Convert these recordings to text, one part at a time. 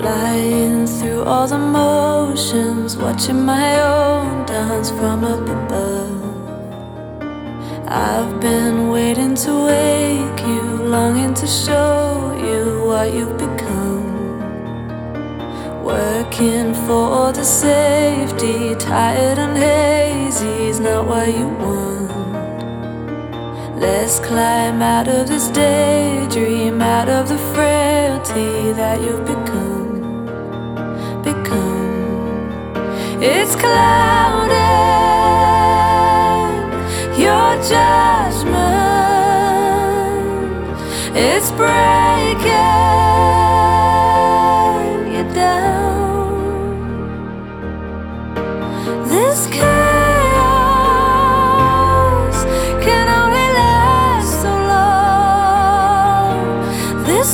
Flying through all the motions, watching my own dance from up above. I've been waiting to wake you, longing to show you what you've become. Working for the safety, tired and hazy is not what you want. Let's climb out of this daydream, out of the frailty that you've become. It's clouding your judgment. It's breaking you down. This chaos can only last so long. This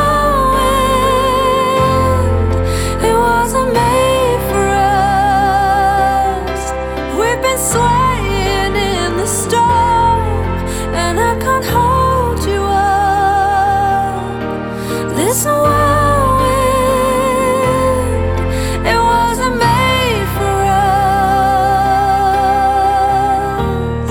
wind, it wasn't made for us. We've been swaying in the storm, and I can't hold you up. This wind, it wasn't made for us.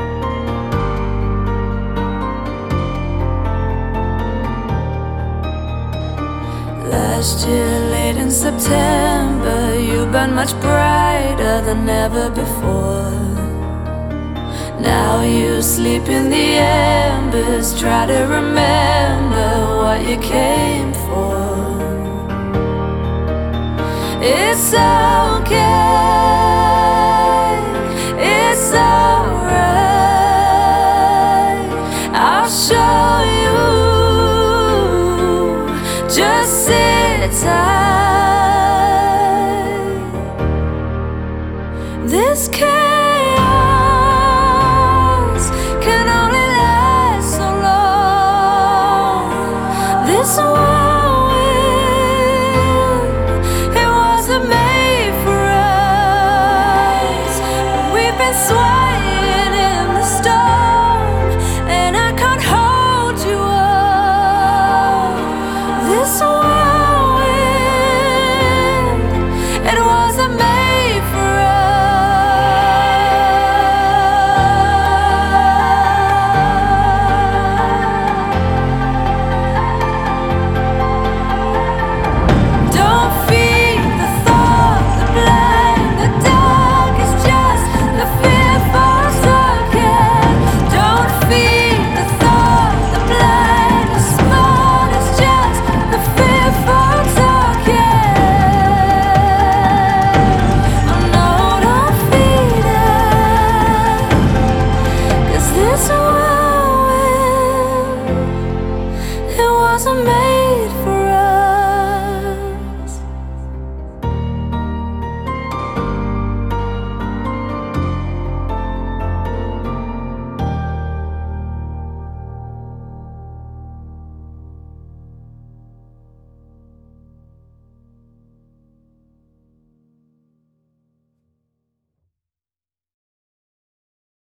Last year, late in September, you burned much brighter than ever before. Now you sleep in the embers, try to remember what you came for. It's okay, it's alright. I'll show you, just sit tight.